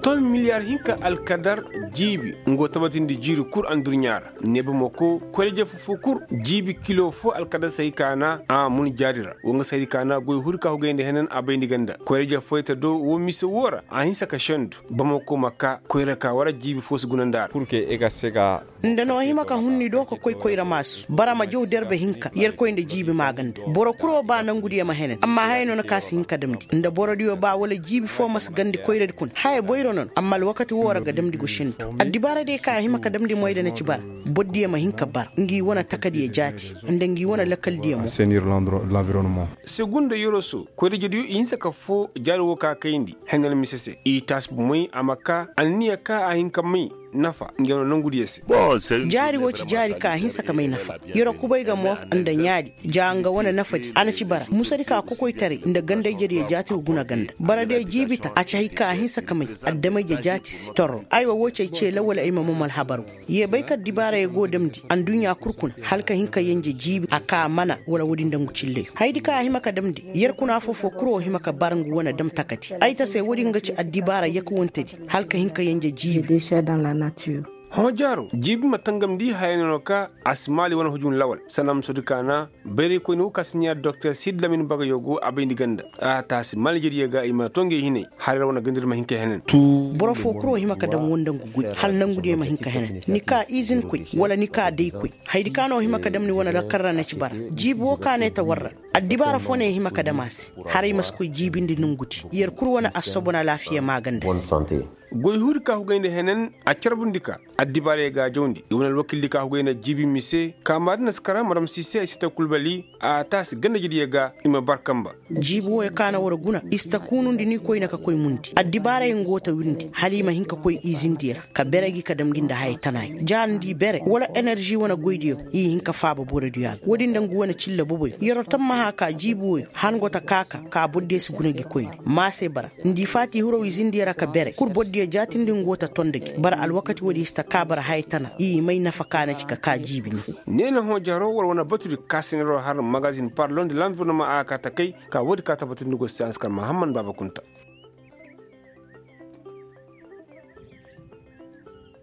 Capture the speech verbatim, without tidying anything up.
ton miliyar hinka alkadar jibi ngo tabatindi jiru kur an durnyara neba moko kwelje fufu kur jibi kilo fo alkadar sai kana a mun jarira wonga sai kana goy hurka hugende henen abayndi ganda kwelje foyta do wo miso wora a hinsa ka shandu bamako makka koyra ka wara jibi fo sugunandar pour que ega sega ndano hima ka hunni do ko koy koyra masu barama jow derbe hinka yer koynde jibi maganda boro kuro ba nangudi ma henen amma hayno na kasi hinka damdi nda boro diyo ba wala jibi fo mas gandi koyra kun hay boyro non amma wakati wora ga damdi go shinto addibara de ka hima ka damdi moyda na ci bar boddi ma hinka bar ngi wona takadi e jati nda ngi wona lakal diemo assainir l'environnement segunda yoroso koyra jediyo insa ka fo jaro ka kayndi henel misese i tas moy amaka anniya ka a hinka mai nafa ngeno nangudi yese jari woci jari ka hinsa ka mai nafa yoro kubai ga mo anda nyaadi janga wona nafati ana ci bara musari ka ko koy tare inda ganda jeri ya jati guna ganda bara de jibita a ci ka hinsa ka mai addamai ya jati toro aiwa woce ce lawala imamu mal habaru ye bai ka dibara ya go damdi an dunya kurkun halka hinka yanje jibi aka mana wala wudin dangu cille haidi ka himaka damdi yer kuna fofo kuro himaka barangu wona dam takati ai ta sai wudin gaci addibara yaku wontadi halka hinka yanje jibi nature. Hojaro jibi matangam di hayno ka asmali wana hujun lawal sanam sudukana bere ko no kasnya docteur Sid Lamine Bagayogo abayndi ganda a tas maljiriya ga ima tonge hine har wana gandir ma hinka henen boro fo kro hima ka dam wondan gugud hal nangude ma hinka henen nika izin ku wala nika dai ku haydi kano hima ka dam ni wana da karrana ci bar jibi wo kane ta warra addibara fone hima ka damasi haray masku jibindi nunguti yer kur wana asobona lafiya maganda goy huri ka hugayne henen a charbundika addibare ga jondi yonal wakilli ka hugayna jibi mise kamar naskara maram sise sita kulbali a tas ganda jidi ga ima barkamba jibo e kana wora guna istakunu ndini koy naka koy mundi addibare ngota windi halima hinka koy izindira ka beregi ka damginda hay tanay jandi bere wala energy wana goydiyo yi hinka faaba borediya wodi ndangu wana cilla boboy yoro tamma haka jibo hangota kaka ka bodde su gunagi koy mase bara ndi fati huro izindira ka bere kur bodde jatindi ngota tondegi bara al wakati wodi ista kabara haytana yi mai nafakana cika ka jibini nena ho jaro wala wana baturi kasinero har magazine parlons de l'environnement a katakai ka wodi ka tabatin go science kan Muhammad Babakunta